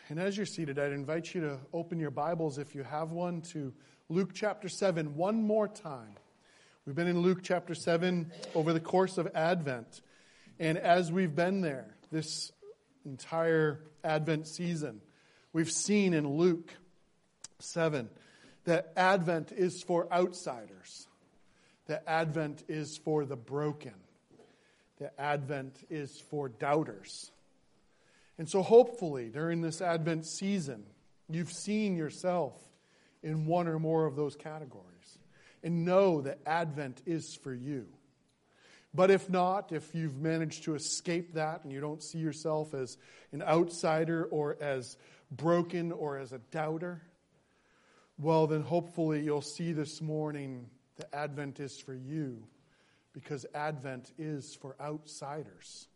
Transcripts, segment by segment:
And as you're seated, I'd invite you to open your Bibles, if you have one, to Luke chapter 7 one more time. We've been in Luke chapter 7 over the course of Advent. And as we've been there this entire Advent season, we've seen in Luke 7 that Advent is for outsiders, that Advent is for the broken, that Advent is for doubters. And so hopefully during this Advent season, you've seen yourself in one or more of those categories and know that Advent is for you. But if not, if you've managed to escape that and you don't see yourself as an outsider or as broken or as a doubter, well then hopefully you'll see this morning that Advent is for you, because Advent is for outsiders.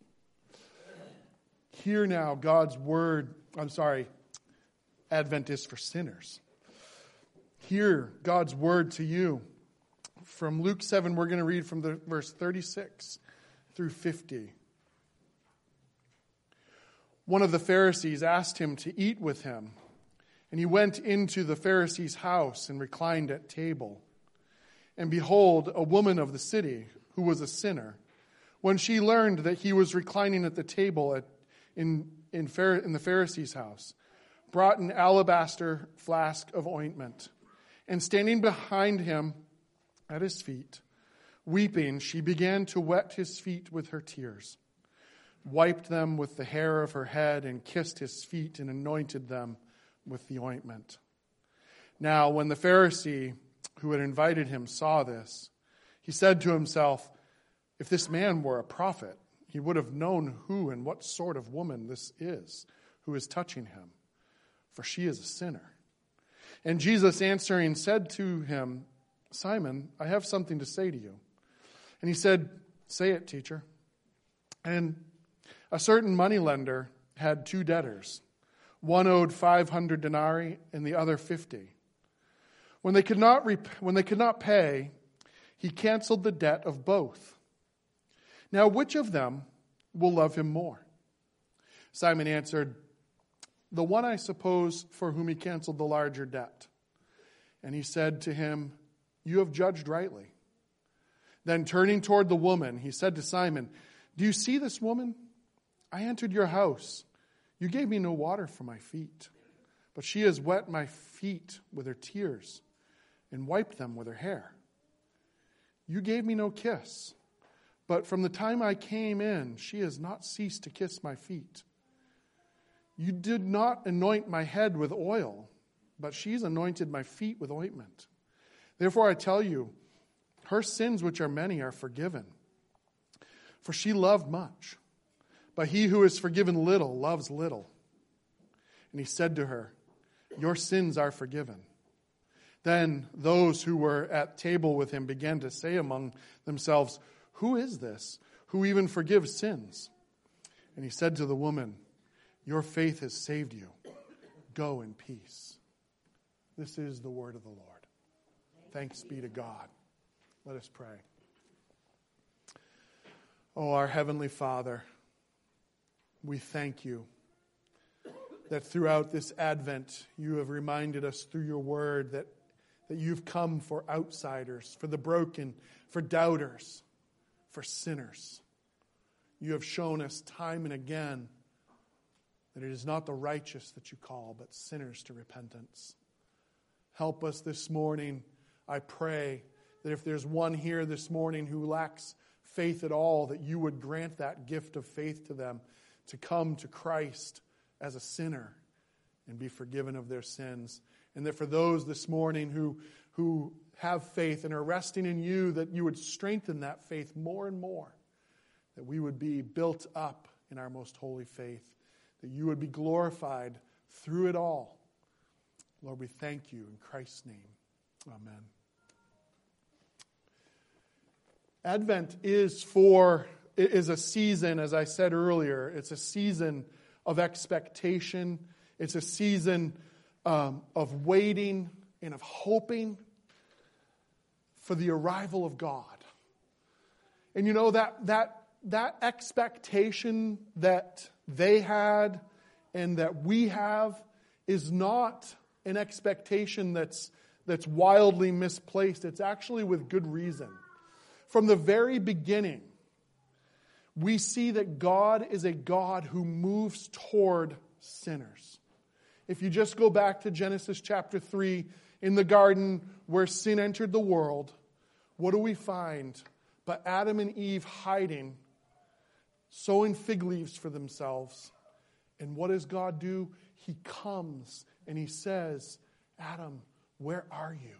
Hear now God's word. Advent is for sinners. Hear God's word to you. From Luke 7, we're going to read from the verse 36 through 50. One of the Pharisees asked him to eat with him, and he went into the Pharisee's house and reclined at table. And behold, a woman of the city, who was a sinner, when she learned that he was reclining at the table in the Pharisee's house, brought an alabaster flask of ointment, and standing behind him at his feet, weeping, she began to wet his feet with her tears, wiped them with the hair of her head, and kissed his feet and anointed them with the ointment. Now, when the Pharisee who had invited him saw this, he said to himself, "If this man were a prophet, he would have known who and what sort of woman this is who is touching him, for she is a sinner." And Jesus answering said to him, "Simon, I have something to say to you." And he said, "Say it, teacher." And a certain moneylender had two debtors. One owed 500 denarii and the other 50. When they could not pay, he canceled the debt of both. Now, which of them will love him more? Simon answered, "The one, I suppose, for whom he canceled the larger debt." And he said to him, "You have judged rightly." Then turning toward the woman, he said to Simon, "Do you see this woman? I entered your house. You gave me no water for my feet, but she has wet my feet with her tears and wiped them with her hair. You gave me no kiss, but from the time I came in, she has not ceased to kiss my feet. You did not anoint my head with oil, but she's anointed my feet with ointment. Therefore I tell you, her sins, which are many, are forgiven. For she loved much, but he who is forgiven little loves little." And he said to her, "Your sins are forgiven." Then those who were at table with him began to say among themselves, "Who is this who even forgives sins?" And he said to the woman, "Your faith has saved you. Go in peace." This is the word of the Lord. Thanks be to God. Let us pray. Oh, our Heavenly Father, we thank you that throughout this Advent you have reminded us through your word that you've come for outsiders, for the broken, for doubters, for sinners. You have shown us time and again that it is not the righteous that you call, but sinners to repentance. Help us this morning. I pray that if there's one here this morning who lacks faith at all, that you would grant that gift of faith to them to come to Christ as a sinner and be forgiven of their sins. And that for those this morning who have faith and are resting in you, that you would strengthen that faith more and more, that we would be built up in our most holy faith, that you would be glorified through it all. Lord, we thank you in Christ's name. Amen. Advent is a season, as I said earlier, it's a season of expectation. It's a season of waiting and of hoping for the arrival of God. And you know, that expectation that they had and that we have is not an expectation that's wildly misplaced. It's actually with good reason. From the very beginning, we see that God is a God who moves toward sinners. If you just go back to Genesis chapter 3, in the garden where sin entered the world, what do we find but Adam and Eve hiding, sewing fig leaves for themselves? And what does God do? He comes and he says, Adam, where are you?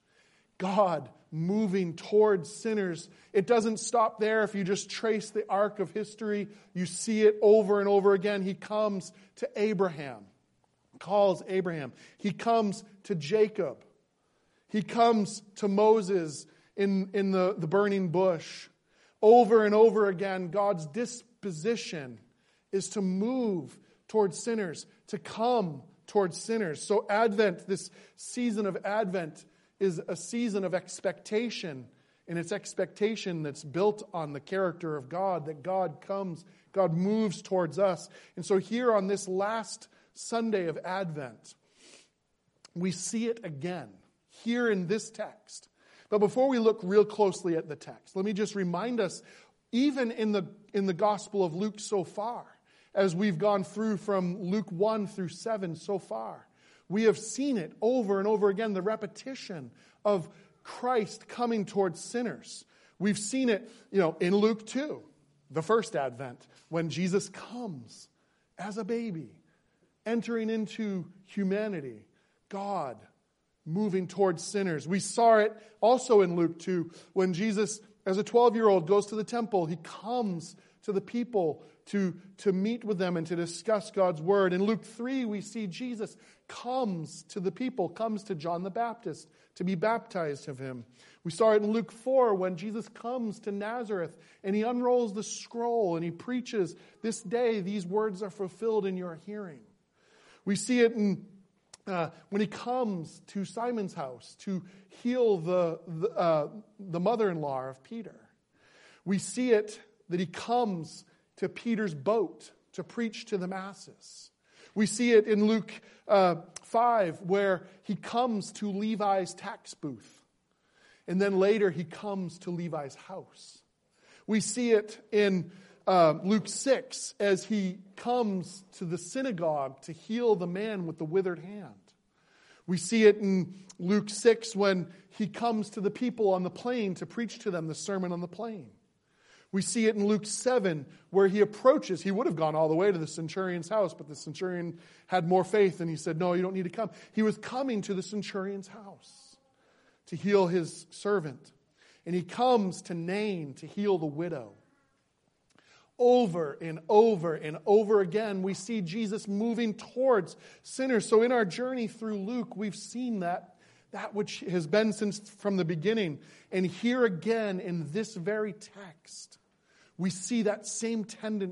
God moving towards sinners. It doesn't stop there. If you just trace the arc of history, you see it over and over again. He comes to Abraham, calls Abraham. He comes to Jacob. He comes to Moses in the burning bush. Over and over again, God's disposition is to move towards sinners, to come towards sinners. So Advent, this season of Advent, is a season of expectation, and it's expectation that's built on the character of God, that God comes, God moves towards us. And so here on this last Sunday of Advent, we see it again, here in this text. But before we look real closely at the text, let me just remind us, even in the Gospel of Luke so far, as we've gone through from Luke 1 through 7 so far, we have seen it over and over again, the repetition of Christ coming towards sinners. We've seen it, in Luke 2, the first Advent, when Jesus comes as a baby, entering into humanity, God moving towards sinners. We saw it also in Luke 2, when Jesus, as a 12-year-old, goes to the temple. He comes to the people to meet with them and to discuss God's word. In Luke 3, we see Jesus comes to the people, comes to John the Baptist to be baptized of him. We saw it in Luke 4 when Jesus comes to Nazareth and he unrolls the scroll and he preaches, "This day these words are fulfilled in your hearing." We see it in when he comes to Simon's house to heal the mother-in-law of Peter. We see it that he comes to Peter's boat to preach to the masses. We see it in Luke 5 where he comes to Levi's tax booth. And then later he comes to Levi's house. We see it in Luke 6 as he comes to the synagogue to heal the man with the withered hand. We see it in Luke 6 when he comes to the people on the plain to preach to them the Sermon on the Plain. We see it in Luke 7 where he approaches. He would have gone all the way to the centurion's house, but the centurion had more faith and he said, "No, you don't need to come." He was coming to the centurion's house to heal his servant. And he comes to Nain to heal the widow. Over and over and over again, we see Jesus moving towards sinners. So in our journey through Luke, we've seen that which has been since from the beginning. And here again in this very text, we see that same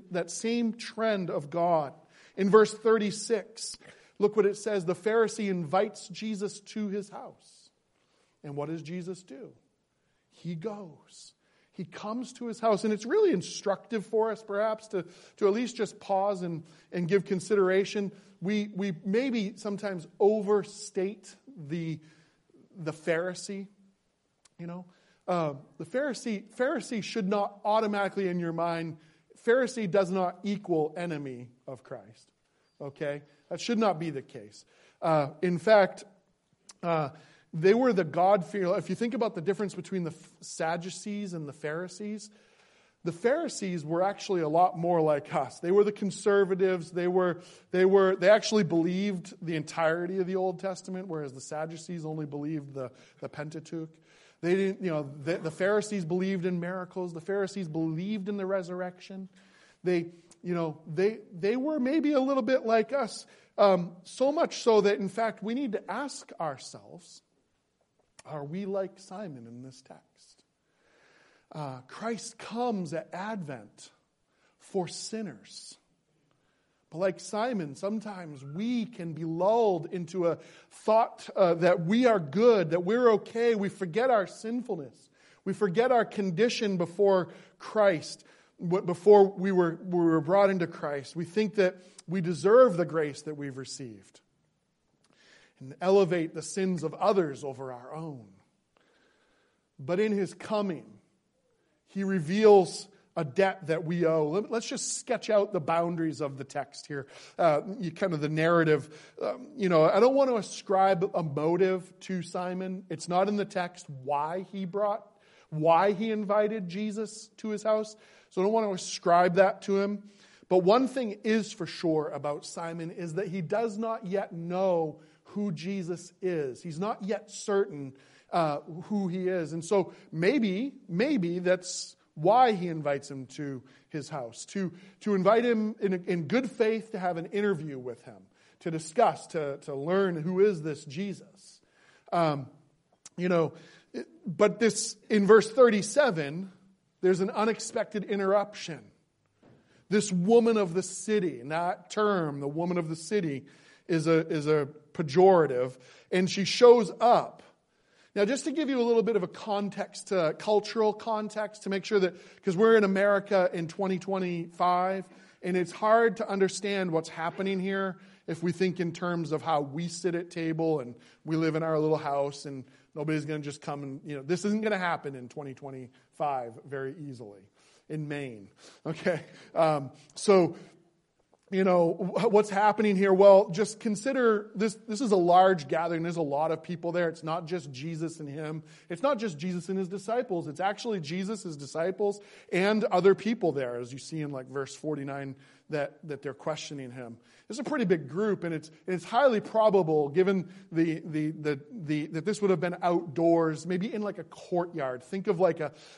trend of God. In verse 36, look what it says. The Pharisee invites Jesus to his house. And what does Jesus do? He goes. He comes to his house. And it's really instructive for us, perhaps, to at least just pause and give consideration. We maybe sometimes overstate the Pharisee. The Pharisee should not automatically in your mind, Pharisee does not equal enemy of Christ. Okay? That should not be the case. In fact, they were the God-fearing. If you think about the difference between the Sadducees and the Pharisees were actually a lot more like us. They were the conservatives. They actually believed the entirety of the Old Testament, whereas the Sadducees only believed the Pentateuch. They didn't, the Pharisees believed in miracles. The Pharisees believed in the resurrection. They were maybe a little bit like us, so much so that, in fact, we need to ask ourselves, are we like Simon in this text? Christ comes at Advent for sinners. But like Simon, sometimes we can be lulled into a thought that we are good, that we're okay. We forget our sinfulness. We forget our condition before Christ, before we were brought into Christ. We think that we deserve the grace that we've received and elevate the sins of others over our own. But in his coming, he reveals a debt that we owe. Let's just sketch out the boundaries of the text here, kind of the narrative. I don't want to ascribe a motive to Simon. It's not in the text why he invited Jesus to his house. So I don't want to ascribe that to him. But one thing is for sure about Simon is that he does not yet know who Jesus is. He's not yet certain who he is. And so maybe that's why he invites him to his house, to invite him in good faith to have an interview with him, to discuss, to learn who is this Jesus. But this, in verse 37, there's an unexpected interruption. This woman of the city, and that term, the woman of the city, is a pejorative, and she shows up. Now, just to give you a little bit of a context, cultural context, to make sure that, because we're in America in 2025, and it's hard to understand what's happening here if we think in terms of how we sit at table and we live in our little house and nobody's going to just come and, this isn't going to happen in 2025 very easily in Maine. Okay? What's happening here? Well, just consider this. This is a large gathering. There's a lot of people there. It's not just Jesus and him. It's not just Jesus and his disciples. It's actually Jesus, his disciples, and other people there, as you see in verse 49, that they're questioning him. It's a pretty big group, and it's highly probable, given that this would have been outdoors, maybe in a courtyard. Think of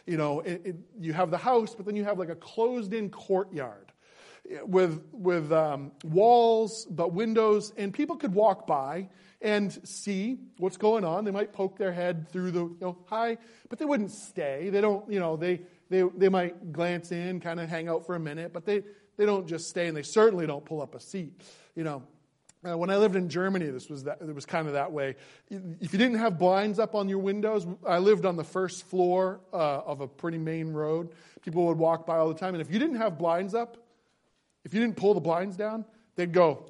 you have the house, but then you have a closed-in courtyard with walls but windows, and people could walk by and see what's going on. They might poke their head through the hi, but they wouldn't stay. They don't they might glance in, kind of hang out for a minute, but they don't just stay, and they certainly don't pull up a seat. When I lived in Germany, it was kind of that way. If you didn't have blinds up on your windows, I lived on the first floor of a pretty main road. People would walk by all the time, and if you didn't have blinds up, if you didn't pull the blinds down, they'd go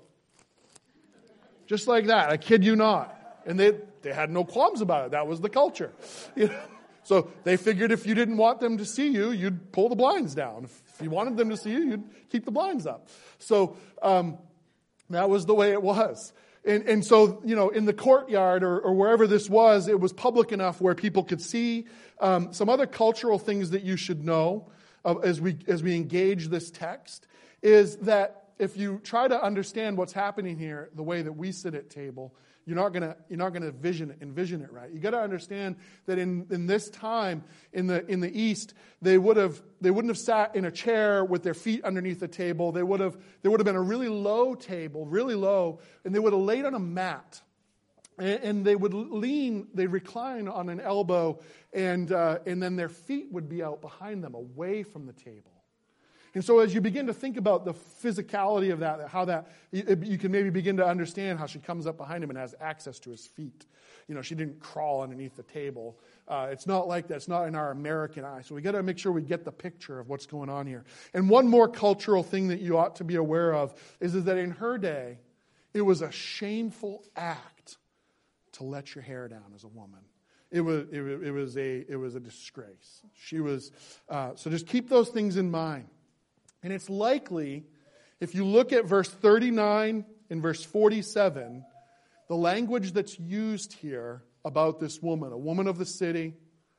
just like that. I kid you not. And they had no qualms about it. That was the culture. So they figured if you didn't want them to see you, you'd pull the blinds down. If you wanted them to see you, you'd keep the blinds up. So that was the way it was. And so, in the courtyard or wherever this was, it was public enough where people could see. Some other cultural things that you should know as we engage this text is that if you try to understand what's happening here, the way that we sit at table, you're not gonna envision it right. You got to understand that in this time in the East, they wouldn't have sat in a chair with their feet underneath the table. There would have been a really low table, really low, and they would have laid on a mat. And they would they'd recline on an elbow, and then their feet would be out behind them, away from the table. And so as you begin to think about the physicality of that, how that, you can maybe begin to understand how she comes up behind him and has access to his feet. She didn't crawl underneath the table. It's not like that. It's not in our American eye. So we got to make sure we get the picture of what's going on here. And one more cultural thing that you ought to be aware of is that in her day, it was a shameful act to let your hair down as a woman. It was a disgrace. She was so just keep those things in mind. And it's likely, if you look at verse 39 and verse 47, the language that's used here about this woman, a woman of the city,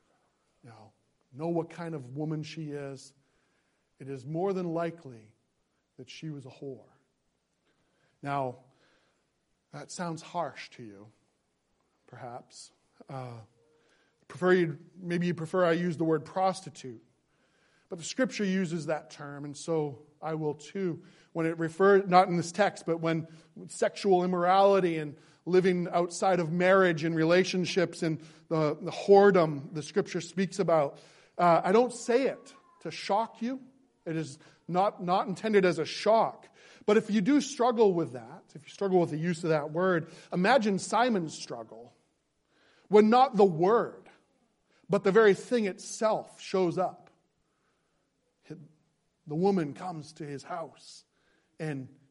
know what kind of woman she is, it is more than likely that she was a whore. Now, that sounds harsh to you, perhaps. Maybe you prefer I use the word prostitute. But the Scripture uses that term, and so I will too. When it refers, not in this text, but when sexual immorality and living outside of marriage and relationships and the whoredom the Scripture speaks about, I don't say it to shock you. It is not intended as a shock. But if you do struggle with that, if you struggle with the use of that word, imagine Simon's struggle when not the word, but the very thing itself shows up. The woman comes to his house, and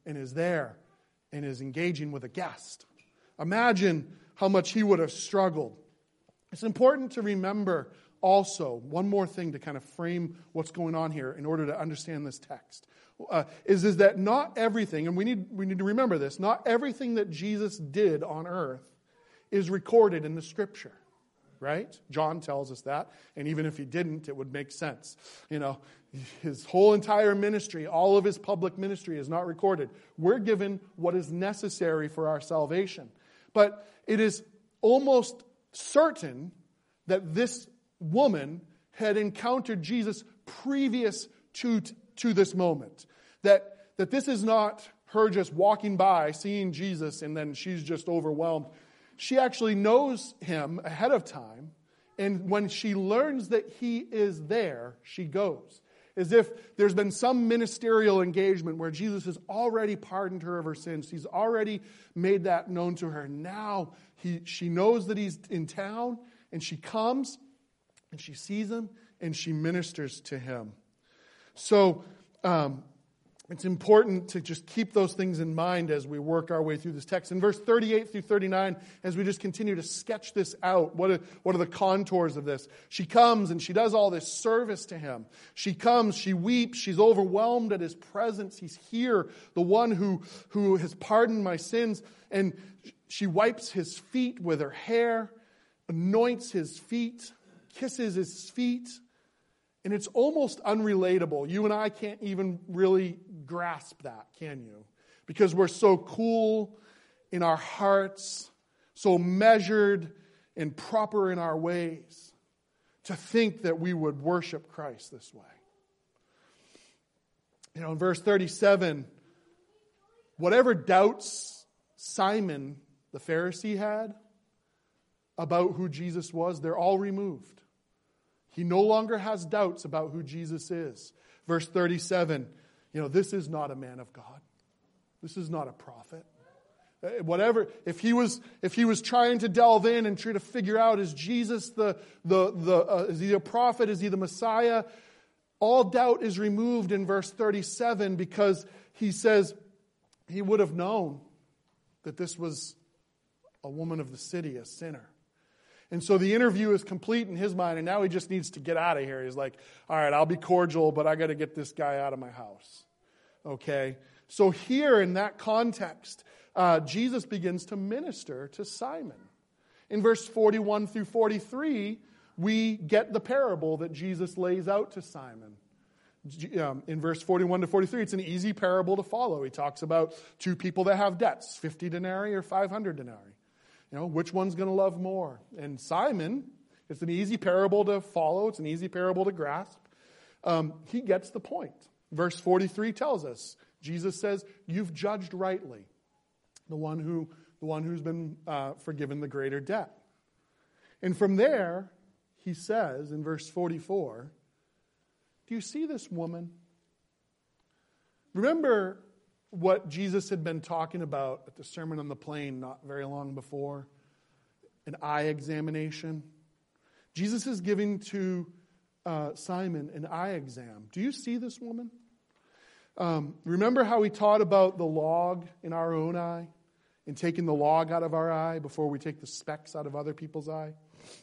and is there and is engaging with a guest. Imagine how much he would have struggled. It's important to remember also one more thing to kind of frame what's going on here in order to understand this text. Is that not everything, and we need to remember this, not everything that Jesus did on earth is recorded in the Scripture, right? John tells us that, and even if he didn't, it would make sense. His whole entire ministry, all of his public ministry is not recorded. We're given what is necessary for our salvation. But it is almost certain that this woman had encountered Jesus previous to this moment. That this is not her just walking by, seeing Jesus, and then she's just overwhelmed. She actually knows him ahead of time, and when she learns that he is there, she goes. As if there's been some ministerial engagement where Jesus has already pardoned her of her sins. He's already made that known to her. Now she knows that he's in town, and she comes, and she sees him, and she ministers to him. So it's important to just keep those things in mind as we work our way through this text. In verse 38 through 39, as we just continue to sketch this out, what are the contours of this? She comes and she does all this service to him. She comes, she weeps, she's overwhelmed at his presence. He's here, the one who has pardoned my sins. And she wipes his feet with her hair, anoints his feet, kisses his feet. And it's almost unrelatable. You and I can't even really grasp that, can you? Because we're so cool in our hearts, so measured and proper in our ways, to think that we would worship Christ this way. In verse 37, whatever doubts Simon the Pharisee had about who Jesus was, they're all removed. He no longer has doubts about who Jesus is. Verse 37, this is not a man of God. This is not a prophet. Whatever, if he was trying to delve in and try to figure out, is Jesus is he a prophet? Is he the Messiah? All doubt is removed in verse 37 because he says he would have known that this was a woman of the city, a sinner. And so the interview is complete in his mind, and now he just needs to get out of here. He's like, all right, I'll be cordial, but I got to get this guy out of my house. Okay? So here in that context, Jesus begins to minister to Simon. In verse 41 through 43, we get the parable that Jesus lays out to Simon. In verse 41 to 43, it's an easy parable to follow. He talks about two people that have debts, 50 denarii or 500 denarii. Which one's going to love more? And Simon, it's an easy parable to follow. It's an easy parable to grasp. He gets the point. Verse 43 tells us, Jesus says, you've judged rightly the one who's been forgiven the greater debt. And from there, he says in verse 44, do you see this woman? Remember what Jesus had been talking about at the Sermon on the Plain not very long before, an eye examination. Jesus is giving to Simon an eye exam. Do you see this woman? Remember how he taught about the log in our own eye and taking the log out of our eye before we take the specks out of other people's eye?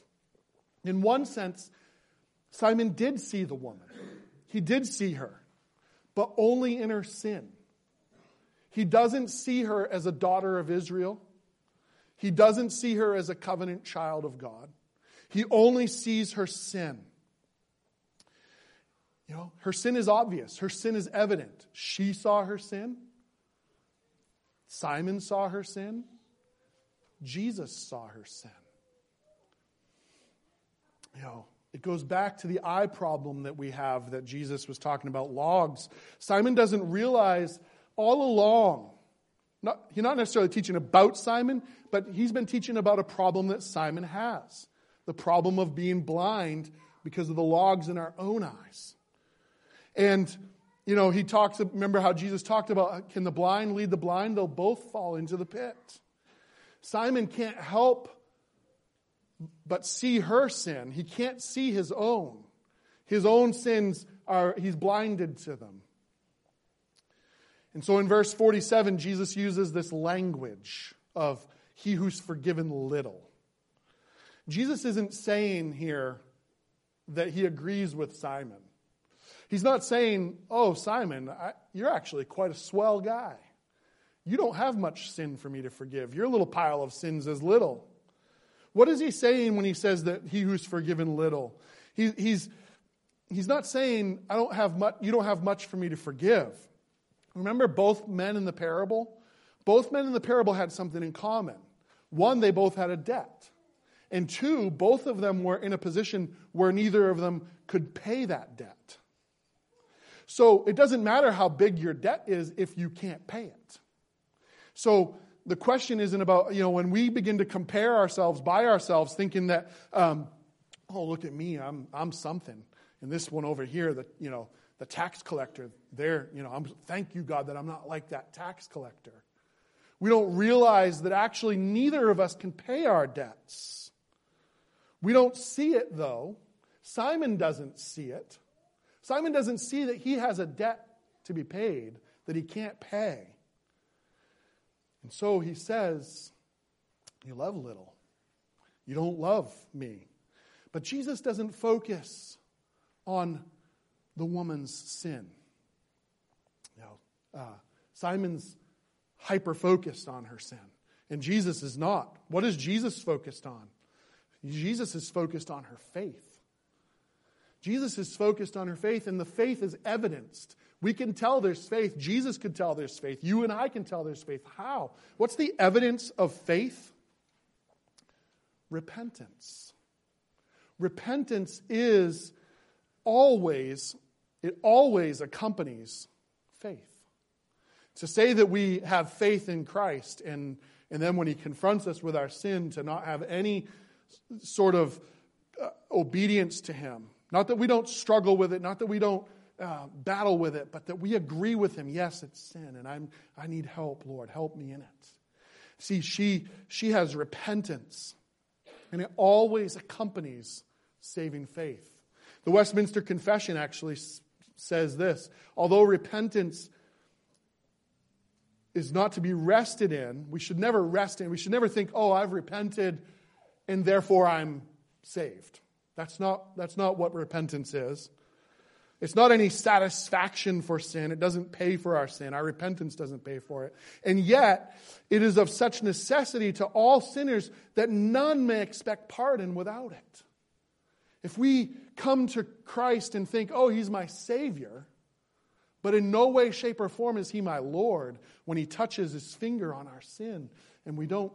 In one sense, Simon did see the woman. He did see her, but only in her sin. He doesn't see her as a daughter of Israel. He doesn't see her as a covenant child of God. He only sees her sin. Her sin is obvious. Her sin is evident. She saw her sin. Simon saw her sin. Jesus saw her sin. It goes back to the eye problem that we have that Jesus was talking about, logs. Simon doesn't realize all along, he's not necessarily teaching about Simon, but he's been teaching about a problem that Simon has. The problem of being blind because of the logs in our own eyes. And, he talks, remember how Jesus talked about, can the blind lead the blind? They'll both fall into the pit. Simon can't help but see her sin. He can't see his own. His own sins he's blinded to them. And so in verse 47, Jesus uses this language of he who's forgiven little. Jesus isn't saying here that he agrees with Simon. He's not saying, oh, Simon, you're actually quite a swell guy. You don't have much sin for me to forgive. Your little pile of sins is little. What is he saying when he says that he who's forgiven little? He's not saying, you don't have much for me to forgive. Remember both men in the parable? Both men in the parable had something in common. One, they both had a debt. And two, both of them were in a position where neither of them could pay that debt. So it doesn't matter how big your debt is if you can't pay it. So the question isn't about, when we begin to compare ourselves by ourselves, thinking that, oh, look at me, I'm something. And this one over here, the tax collector, thank you, God, that I'm not like that tax collector. We don't realize that actually neither of us can pay our debts. We don't see it, though. Simon doesn't see it. Simon doesn't see that he has a debt to be paid that he can't pay. And so he says, you love little. You don't love me. But Jesus doesn't focus on the woman's sin. Simon's hyper-focused on her sin. And Jesus is not. What is Jesus focused on? Jesus is focused on her faith. Jesus is focused on her faith, and the faith is evidenced. We can tell there's faith. Jesus could tell there's faith. You and I can tell there's faith. How? What's the evidence of faith? Repentance. Repentance is always accompanies faith. To say that we have faith in Christ and then when he confronts us with our sin to not have any sort of obedience to him. Not that we don't struggle with it, not that we don't battle with it, but that we agree with him. Yes, it's sin and I need help, Lord. Help me in it. See, she has repentance and it always accompanies saving faith. The Westminster Confession actually says this: although repentance is not to be rested in, we should never rest in. We should never think, oh, I've repented and therefore I'm saved. That's not what repentance is. It's not any satisfaction for sin. It doesn't pay for our sin. Our repentance doesn't pay for it. And yet, it is of such necessity to all sinners that none may expect pardon without it. If we come to Christ and think, oh, he's my Savior, but in no way, shape, or form is he my Lord, when he touches his finger on our sin, and we don't,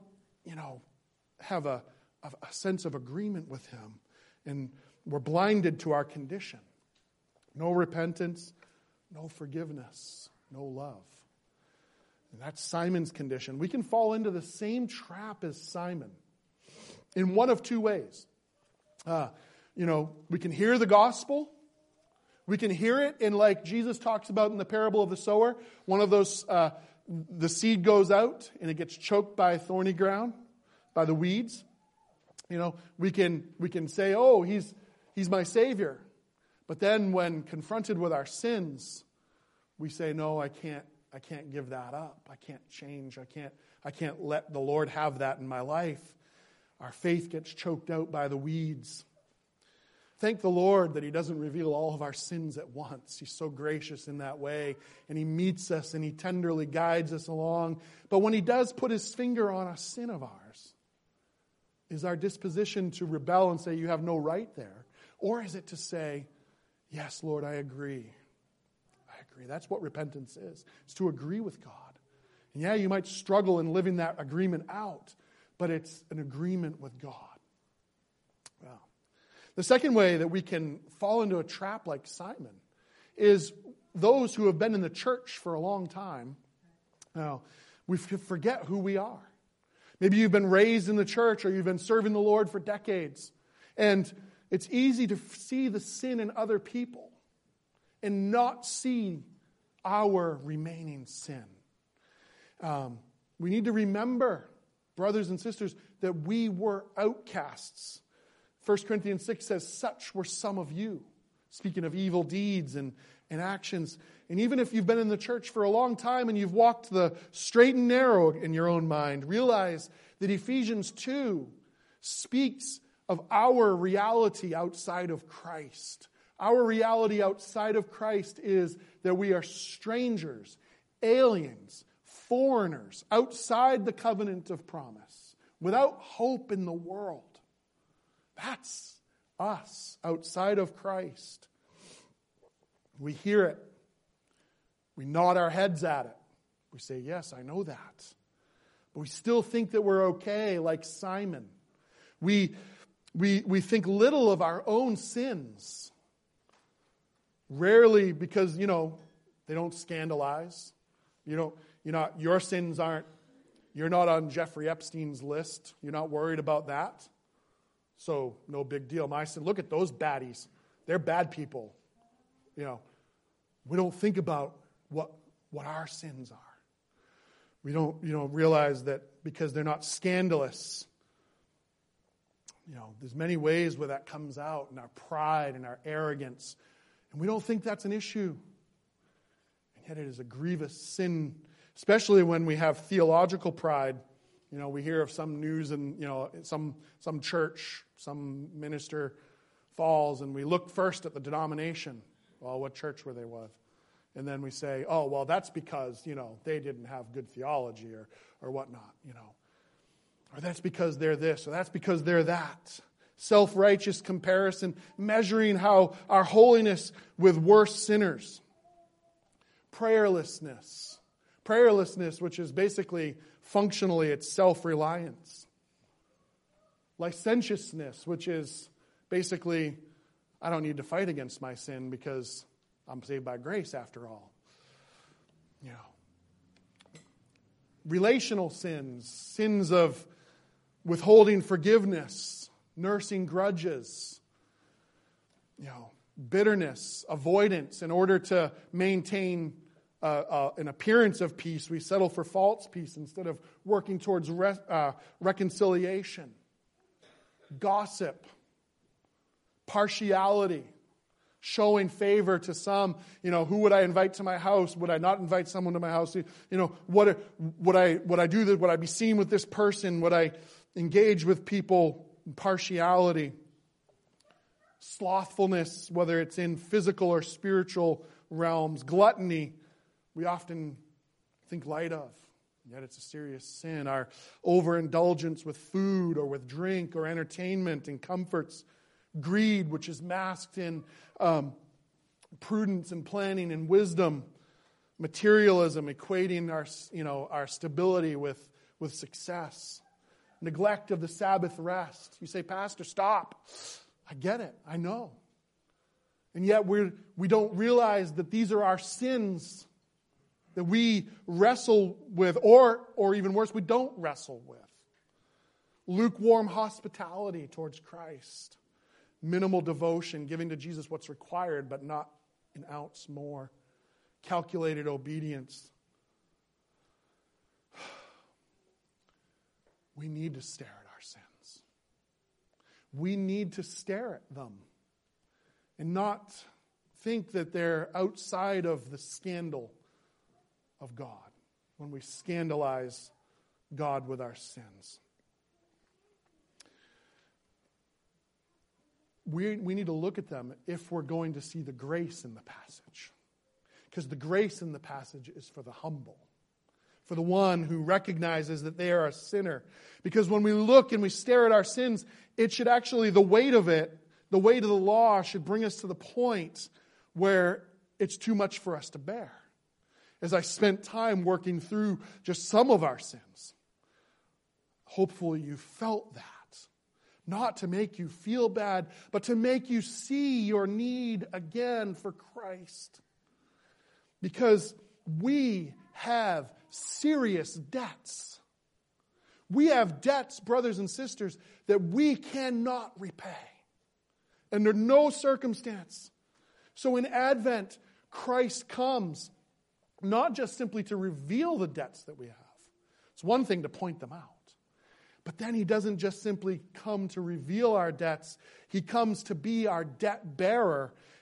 have a sense of agreement with him, and we're blinded to our condition. No repentance, no forgiveness, no love. And that's Simon's condition. We can fall into the same trap as Simon in one of two ways. We can hear the gospel. We can hear it in, like Jesus talks about in the parable of the sower, one of those, the seed goes out and it gets choked by thorny ground, by the weeds. We can say, oh, he's my Savior. But then when confronted with our sins, we say, no, I can't give that up. I can't change. I can't let the Lord have that in my life. Our faith gets choked out by the weeds. Thank the Lord that he doesn't reveal all of our sins at once. He's so gracious in that way. And he meets us and he tenderly guides us along. But when he does put his finger on a sin of ours, is our disposition to rebel and say, you have no right there? Or is it to say, yes, Lord, I agree. I agree. That's what repentance is. It's to agree with God. And yeah, you might struggle in living that agreement out, but it's an agreement with God. Well, the second way that we can fall into a trap like Simon is those who have been in the church for a long time. Now, we forget who we are. Maybe you've been raised in the church or you've been serving the Lord for decades. And it's easy to see the sin in other people and not see our remaining sin. We need to remember, brothers and sisters, that we were outcasts. 1 Corinthians 6 says, such were some of you. Speaking of evil deeds and and actions. And even if you've been in the church for a long time and you've walked the straight and narrow in your own mind, realize that Ephesians 2 speaks of our reality outside of Christ. Our reality outside of Christ is that we are strangers, aliens, foreigners, outside the covenant of promise, without hope in the world. That's us, outside of Christ. We hear it. We nod our heads at it. We say, yes, I know that. But we still think that we're okay, like Simon. We think little of our own sins. Rarely because, they don't scandalize. Your sins aren't, you're not on Jeffrey Epstein's list. You're not worried about that. So, no big deal. My sin, look at those baddies. They're bad people. We don't think about what our sins are. We don't, realize that because they're not scandalous. There's many ways where that comes out in our pride and our arrogance. And we don't think that's an issue. And yet it is a grievous sin, especially when we have theological pride. We hear of some news and, some church, some minister falls, and we look first at the denomination. Well, what church were they with? And then we say, oh, well, that's because, they didn't have good theology or whatnot, Or that's because they're this, or that's because they're that. Self-righteous comparison, measuring how our holiness with worse sinners. Prayerlessness. Prayerlessness, which is basically, functionally, it's self-reliance. Licentiousness, which is basically, I don't need to fight against my sin because I'm saved by grace after all. Relational sins, sins of withholding forgiveness, nursing grudges, bitterness, avoidance. In order to maintain an appearance of peace, we settle for false peace instead of working towards reconciliation. Gossip, partiality, showing favor to some. Who would I invite to my house? Would I not invite someone to my house? Would I do this? Would I be seen with this person? Would I engage with people? Partiality. Slothfulness, whether it's in physical or spiritual realms. Gluttony, we often think light of, yet it's a serious sin. Our overindulgence with food or with drink or entertainment and comforts. Greed, which is masked in prudence and planning and wisdom. Materialism, equating our stability with success. Neglect of the Sabbath rest. You say, Pastor, stop. I get it. I know. And yet we don't realize that these are our sins that we wrestle with, or even worse, we don't wrestle with. Lukewarm hospitality towards Christ. Minimal devotion, giving to Jesus what's required, but not an ounce more. Calculated obedience. We need to stare at our sins. We need to stare at them and not think that they're outside of the scandal of God when we scandalize God with our sins. We need to look at them if we're going to see the grace in the passage. Because the grace in the passage is for the humble. For the one who recognizes that they are a sinner. Because when we look and we stare at our sins, it should actually, the weight of it, the weight of the law should bring us to the point where it's too much for us to bear. As I spent time working through just some of our sins, hopefully you felt that. Not to make you feel bad, but to make you see your need again for Christ. Because we have serious debts. We have debts, brothers and sisters, that we cannot repay. Under no circumstance. So in Advent, Christ comes not just simply to reveal the debts that we have. It's one thing to point them out. But then he doesn't just simply come to reveal our debts. He comes to be our debt bearer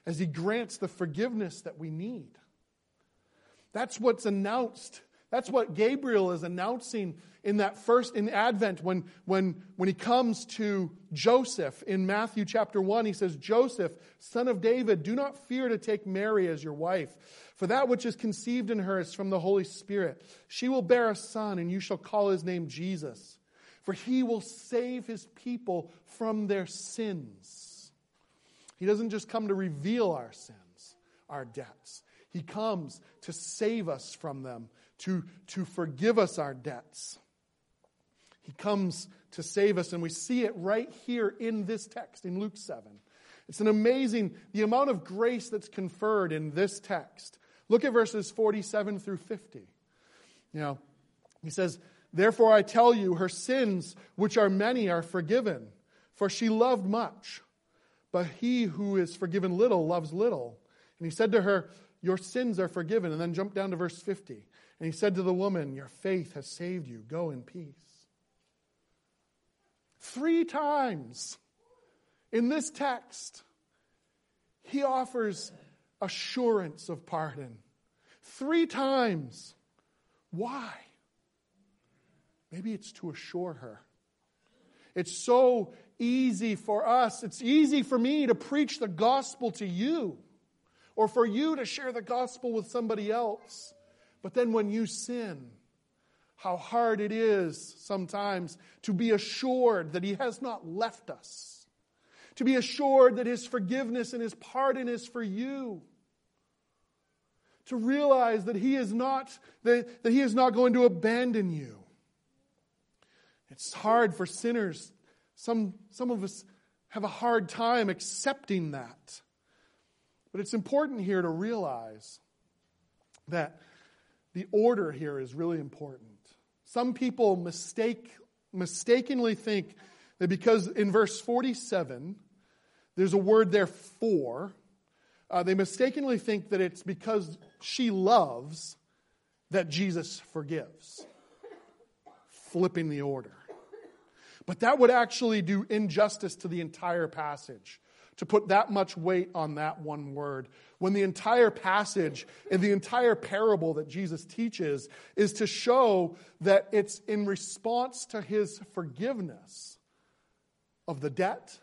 as he grants the forgiveness that we need. That's what's announced. That's what Gabriel is announcing in Advent when he comes to Joseph in Matthew chapter 1. He says, Joseph, son of David, do not fear to take Mary as your wife, for that which is conceived in her is from the Holy Spirit. She will bear a son, and you shall call his name Jesus, for he will save his people from their sins. He doesn't just come to reveal our sins, our debts. He comes to save us from them, to forgive us our debts. He comes to save us, and we see it right here in this text, in Luke 7. It's an amazing, the amount of grace that's conferred in this text. Look at verses 47 through 50. He says, therefore I tell you, her sins, which are many, are forgiven, for she loved much. But he who is forgiven little loves little. And he said to her, your sins are forgiven. And then jump down to verse 50. And he said to the woman, your faith has saved you. Go in peace. 3 times in this text, he offers assurance of pardon. 3 times. Why? Maybe it's to assure her. It's so easy for us. It's easy for me to preach the gospel to you, or for you to share the gospel with somebody else. But then when you sin, how hard it is sometimes to be assured that he has not left us. To be assured that his forgiveness and his pardon is for you. To realize that he is not going to abandon you. It's hard for sinners. Some of us have a hard time accepting that. But it's important here to realize that the order here is really important. Some people mistakenly think that because in verse 47, there's a word there for, they mistakenly think that it's because she loves that Jesus forgives. Flipping the order. But that would actually do injustice to the entire passage, to put that much weight on that one word, when the entire passage and the entire parable that Jesus teaches is to show that it's in response to his forgiveness of the debt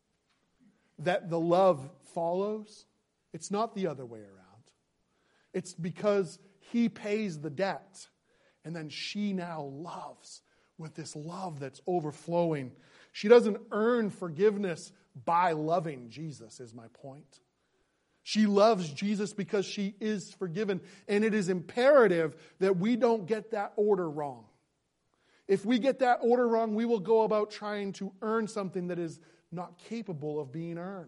that the love follows. It's not the other way around. It's because he pays the debt, and then she now loves with this love that's overflowing. She doesn't earn forgiveness by loving Jesus, is my point. She loves Jesus because she is forgiven. And it is imperative that we don't get that order wrong. If we get that order wrong, we will go about trying to earn something that is not capable of being earned.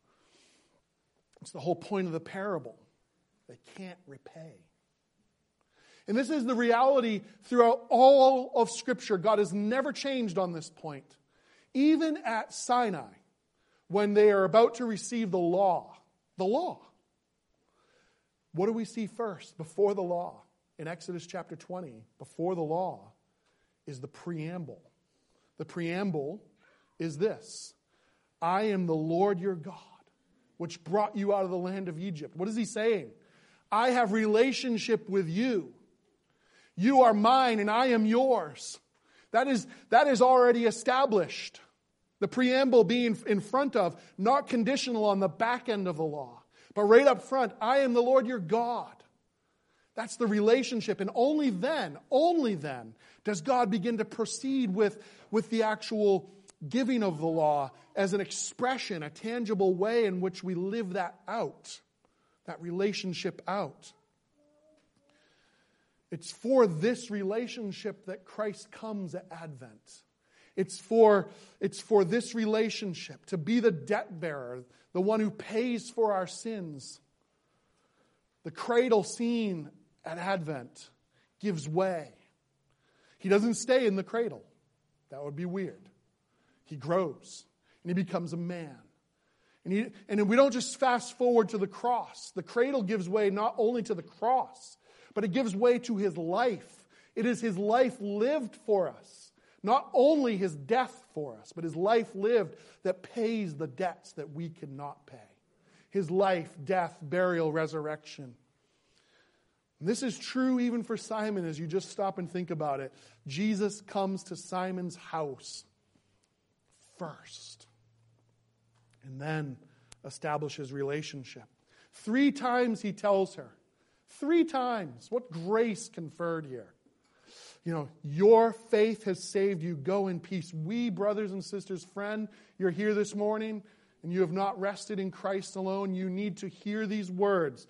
It's the whole point of the parable. They can't repay. And this is the reality throughout all of Scripture. God has never changed on this point. Even at Sinai, when they are about to receive the law. What do we see first before the law? In Exodus chapter 20, before the law is the preamble. The preamble is this: I am the Lord your God, which brought you out of the land of Egypt. What is he saying? I have relationship with you. You are mine and I am yours. That is already established. The preamble being in front of, not conditional on the back end of the law, but right up front, I am the Lord your God. That's the relationship. And only then does God begin to proceed with the actual giving of the law as an expression, a tangible way in which we live that out, that relationship out. It's for this relationship that Christ comes at Advent. It's for this relationship, to be the debt bearer, the one who pays for our sins. The cradle scene at Advent gives way. He doesn't stay in the cradle. That would be weird. He grows and he becomes a man. And we don't just fast forward to the cross. The cradle gives way not only to the cross, but it gives way to his life. It is his life lived for us. Not only his death for us, but his life lived that pays the debts that we cannot pay. his life, death, burial, resurrection. And this is true even for Simon as you just stop and think about it. Jesus comes to Simon's house first and then establishes relationship. 3 times he tells her. 3 times. What grace conferred here. Your faith has saved you. Go in peace. We, brothers and sisters, friend, you're here this morning and you have not rested in Christ alone. You need to hear these words.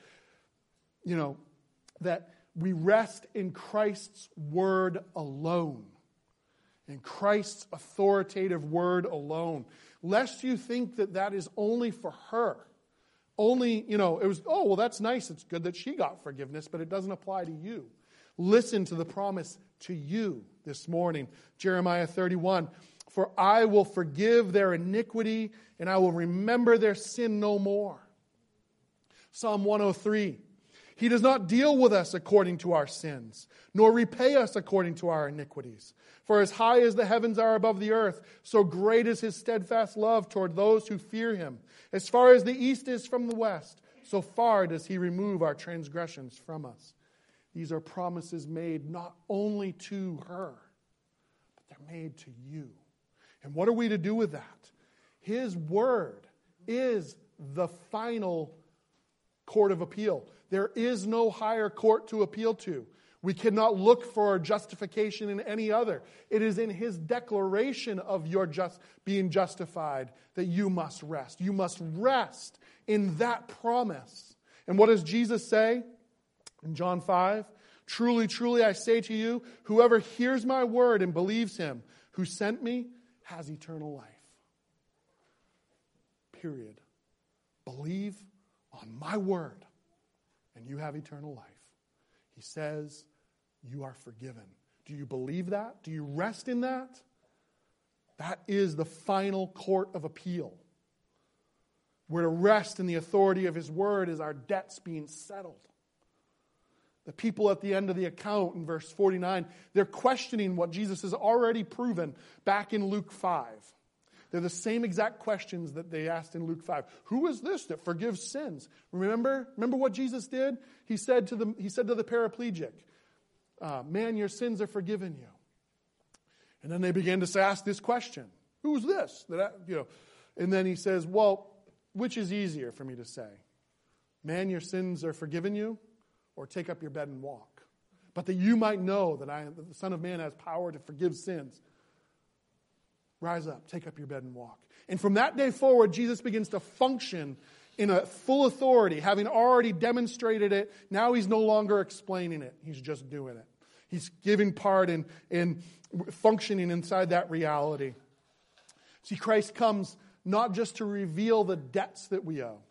That we rest in Christ's word alone. In Christ's authoritative word alone. Lest you think that is only for her. Only, it was, that's nice. It's good that she got forgiveness, but it doesn't apply to you. Listen to the promise to you this morning. Jeremiah 31. For I will forgive their iniquity and I will remember their sin no more. Psalm 103. He does not deal with us according to our sins, nor repay us according to our iniquities. For as high as the heavens are above the earth, so great is his steadfast love toward those who fear him. As far as the east is from the west, so far does he remove our transgressions from us. These are promises made not only to her, but they're made to you. And what are we to do with that? His word is the final court of appeal. There is no higher court to appeal to. We cannot look for justification in any other. It is in his declaration of your being justified that you must rest. You must rest in that promise. And what does Jesus say in John 5? Truly, truly, I say to you, whoever hears my word and believes him who sent me has eternal life. Period. Believe on my word and you have eternal life. He says, you are forgiven. Do you believe that? Do you rest in that? That is the final court of appeal. We're to rest in the authority of his word as our debts being settled. The people at the end of the account in verse 49, they're questioning what Jesus has already proven back in Luke 5. They're the same exact questions that they asked in Luke 5. Who is this that forgives sins? Remember what Jesus did? He said to the paraplegic, man, your sins are forgiven you. And then they began to ask this question. Who's this? And then he says, well, which is easier for me to say? Man, your sins are forgiven you, or take up your bed and walk. But that you might know that the Son of Man has power to forgive sins. Rise up, take up your bed and walk. And from that day forward, Jesus begins to function in a full authority, having already demonstrated it. Now he's no longer explaining it. He's just doing it. He's giving part in functioning inside that reality. See, Christ comes not just to reveal the debts that we owe,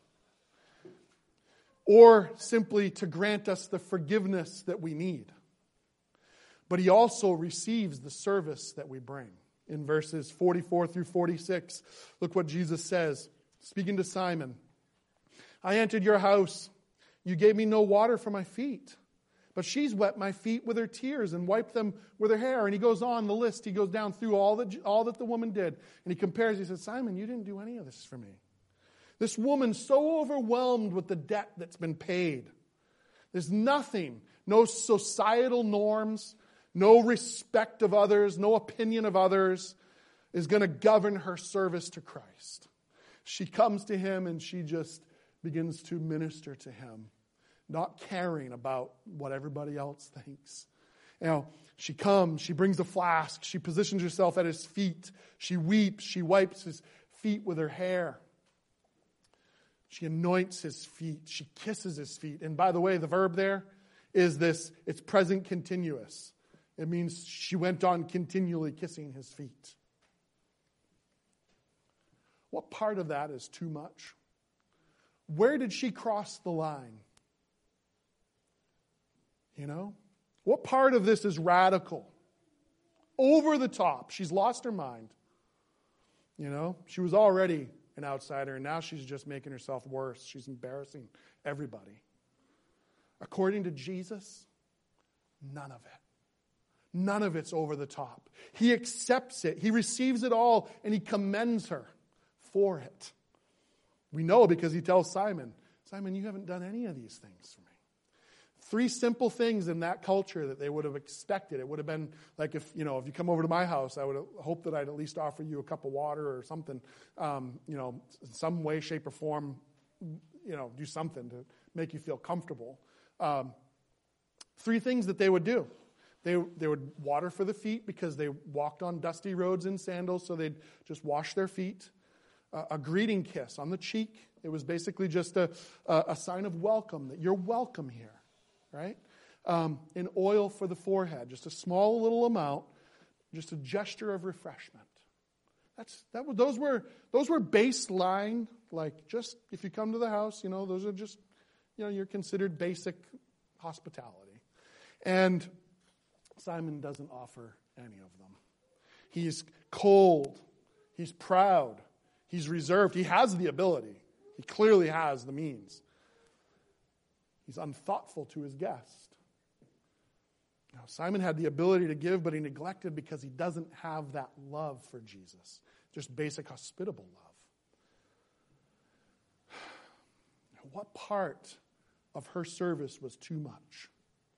or simply to grant us the forgiveness that we need, but he also receives the service that we bring. In verses 44 through 46, look what Jesus says, speaking to Simon. I entered your house. You gave me no water for my feet, but she's wet my feet with her tears and wiped them with her hair. And he goes on the list. He goes down through all that the woman did. And he compares. He says, Simon, you didn't do any of this for me. This woman so overwhelmed with the debt that's been paid. There's nothing, no societal norms, no respect of others, no opinion of others is going to govern her service to Christ. She comes to him and she just begins to minister to him, not caring about what everybody else thinks. She comes, she brings the flask, she positions herself at his feet, she weeps, she wipes his feet with her hair. She anoints his feet, she kisses his feet. And by the way, the verb there is it's present continuous. It means she went on continually kissing his feet. What part of that is too much? Where did she cross the line? What part of this is radical? Over the top. She's lost her mind. She was already an outsider, and now she's just making herself worse. She's embarrassing everybody. According to Jesus, none of it. None of it's over the top. He accepts it. He receives it all, and he commends her for it. We know because he tells Simon, Simon, you haven't done any of these things for me. 3 simple things in that culture that they would have expected. It would have been like if you come over to my house, I would hope that I'd at least offer you a cup of water or something, in some way, shape, or form, do something to make you feel comfortable. 3 things that they would do. They would water for the feet because they walked on dusty roads in sandals, so they'd just wash their feet. A greeting kiss on the cheek. It was basically just a sign of welcome, that you're welcome here. Right? In oil for the forehead, just a small little amount, just a gesture of refreshment. Those were baseline, like just if you come to the house, those are just, you're considered basic hospitality. And Simon doesn't offer any of them. He's cold. He's proud. He's reserved. He has the ability. He clearly has the means. He's unthoughtful to his guest. Now, Simon had the ability to give, but he neglected because he doesn't have that love for Jesus. Just basic hospitable love. What part of her service was too much?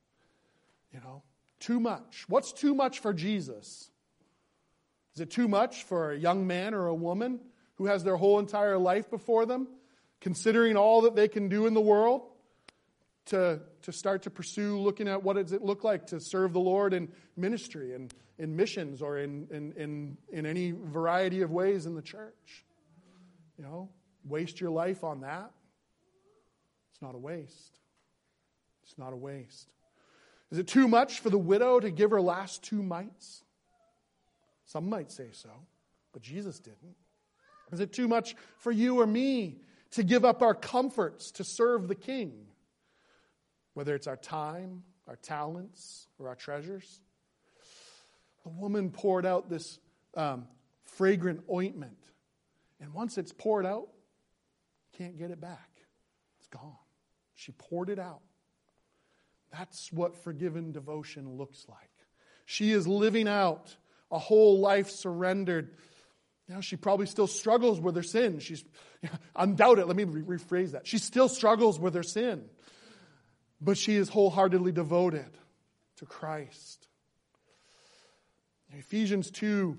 Too much. What's too much for Jesus? Is it too much for a young man or a woman who has their whole entire life before them, considering all that they can do in the world? To start to pursue looking at what does it look like to serve the Lord in ministry and in missions or in any variety of ways in the church. Waste your life on that. It's not a waste. It's not a waste. Is it too much for the widow to give her last 2 mites? Some might say so, but Jesus didn't. Is it too much for you or me to give up our comforts to serve the King? Whether it's our time, our talents, or our treasures. The woman poured out this fragrant ointment. And once it's poured out, can't get it back. It's gone. She poured it out. That's what forgiven devotion looks like. She is living out a whole life surrendered. She probably still struggles with her sin. She's undoubted. Let me rephrase that. She still struggles with her sin. But she is wholeheartedly devoted to Christ. Ephesians 2,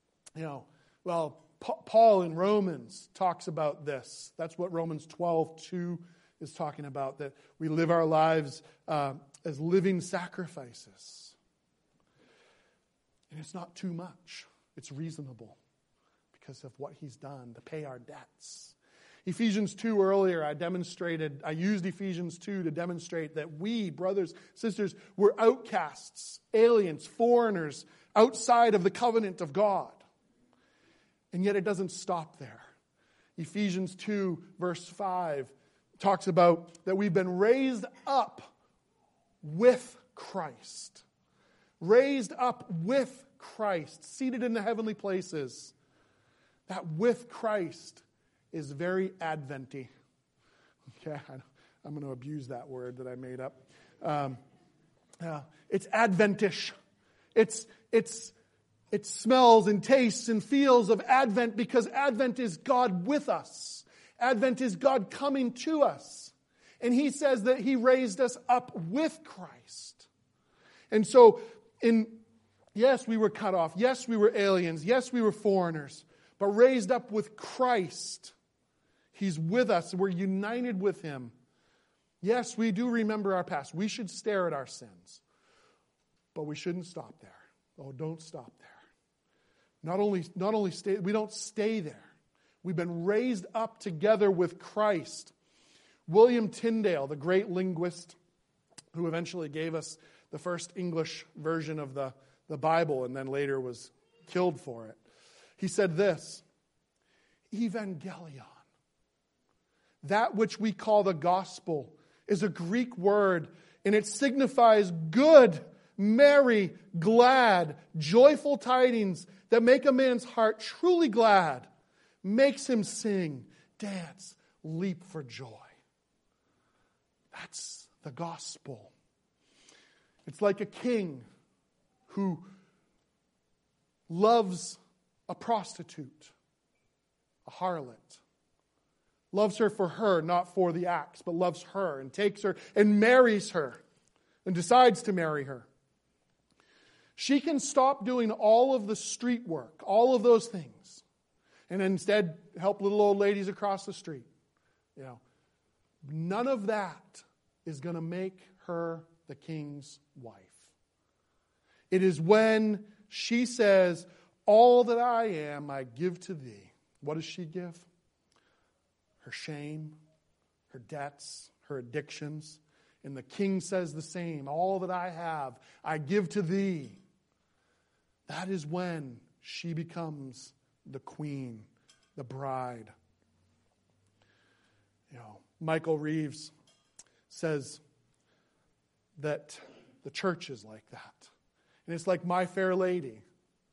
Paul in Romans talks about this. That's what Romans 12:2 is talking about, that we live our lives as living sacrifices. And it's not too much. It's reasonable because of what he's done to pay our debts. Ephesians 2 earlier, I used Ephesians 2 to demonstrate that we, brothers, sisters, were outcasts, aliens, foreigners, outside of the covenant of God. And yet it doesn't stop there. Ephesians 2 verse 5 talks about that we've been raised up with Christ. Raised up with Christ, seated in the heavenly places. That with Christ is very adventy. Okay, I'm going to abuse that word that I made up. It's adventish. It smells and tastes and feels of Advent because Advent is God with us. Advent is God coming to us. And he says that he raised us up with Christ. And so, yes, we were cut off. Yes, we were aliens. Yes, we were foreigners. But raised up with Christ. He's with us. We're united with him. Yes, we do remember our past. We should stare at our sins. But we shouldn't stop there. Oh, don't stop there. Not only stay, we don't stay there. We've been raised up together with Christ. William Tyndale, the great linguist who eventually gave us the first English version of the Bible and then later was killed for it. He said this, Evangelion, that which we call the gospel, is a Greek word, and it signifies good, merry, glad, joyful tidings that make a man's heart truly glad, makes him sing, dance, leap for joy. That's the gospel. It's like a king who loves a prostitute, a harlot, Loves her for her, not for the acts, but loves her and takes her and marries her and decides to marry her. She can stop doing all of the street work, all of those things, and instead help little old ladies across the street. None of that is going to make her the king's wife. It is when she says, all that I am, I give to thee. What does she give? Her shame, her debts, her addictions. And the king says the same. All that I have, I give to thee. That is when she becomes the queen, the bride. Michael Reeves says that the church is like that. And it's like My Fair Lady.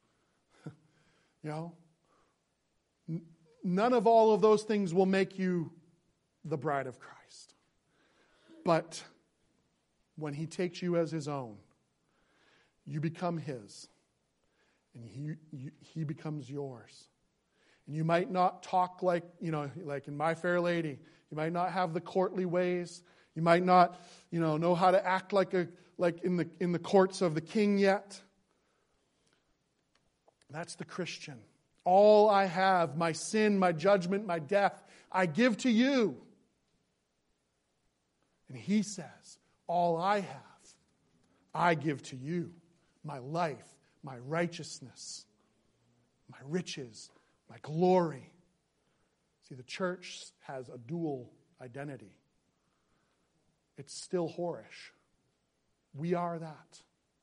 None of all of those things will make you the bride of Christ. But when he takes you as his own, you become his. And he becomes yours. And you might not talk like in My Fair Lady. You might not have the courtly ways. You might not, know how to act like in the courts of the king yet. That's the Christian. All I have, my sin, my judgment, my death, I give to you. And he says, all I have, I give to you. My life, my righteousness, my riches, my glory. See, the church has a dual identity. It's still whorish. We are that.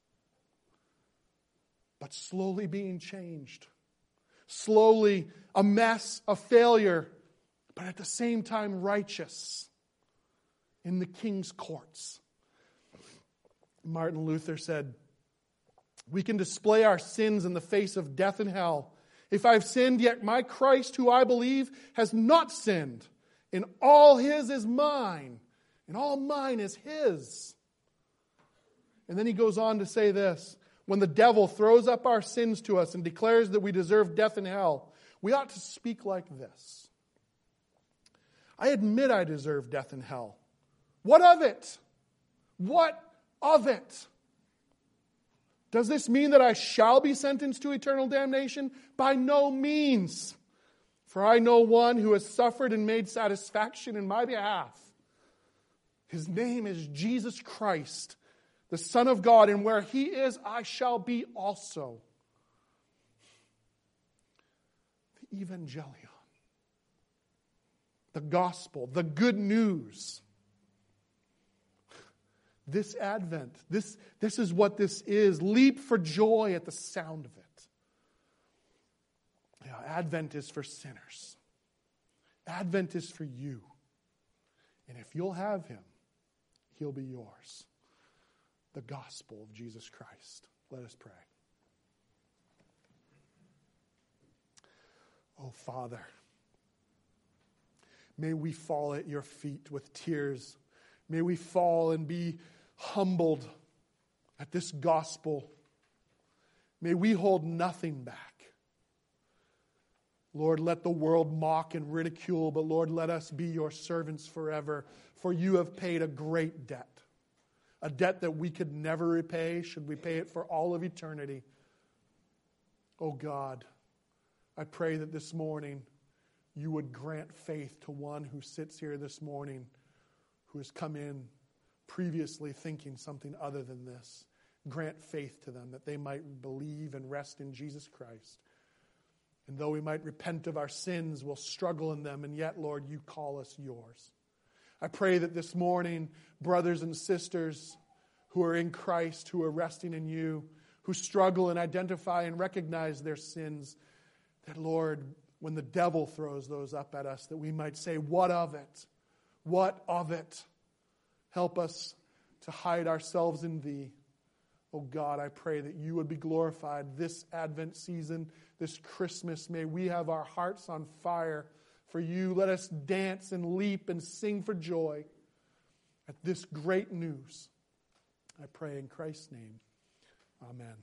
But slowly being changed. Slowly a mess, a failure, but at the same time righteous in the king's courts. Martin Luther said, we can display our sins in the face of death and hell. If I've sinned, yet my Christ, who I believe, has not sinned. And all his is mine, and all mine is his. And then he goes on to say this, when the devil throws up our sins to us and declares that we deserve death and hell, we ought to speak like this. I admit I deserve death and hell. What of it? What of it? Does this mean that I shall be sentenced to eternal damnation? By no means. For I know one who has suffered and made satisfaction in my behalf. His name is Jesus Christ, the Son of God, and where he is, I shall be also. The Evangelion. The gospel, the good news. This Advent, this is what this is. Leap for joy at the sound of it. Advent is for sinners. Advent is for you. And if you'll have him, he'll be yours. The gospel of Jesus Christ. Let us pray. Oh, Father, may we fall at your feet with tears. May we fall and be humbled at this gospel. May we hold nothing back. Lord, let the world mock and ridicule, but Lord, let us be your servants forever, for you have paid a great debt. A debt that we could never repay, should we pay it for all of eternity. Oh God, I pray that this morning you would grant faith to one who sits here this morning who has come in previously thinking something other than this. Grant faith to them that they might believe and rest in Jesus Christ. And though we might repent of our sins, we'll struggle in them, and yet, Lord, you call us yours. I pray that this morning, brothers and sisters who are in Christ, who are resting in you, who struggle and identify and recognize their sins, that, Lord, when the devil throws those up at us, that we might say, what of it? What of it? Help us to hide ourselves in thee. Oh God, I pray that you would be glorified this Advent season, this Christmas. May we have our hearts on fire for you. Let us dance and leap and sing for joy at this great news. I pray in Christ's name. Amen.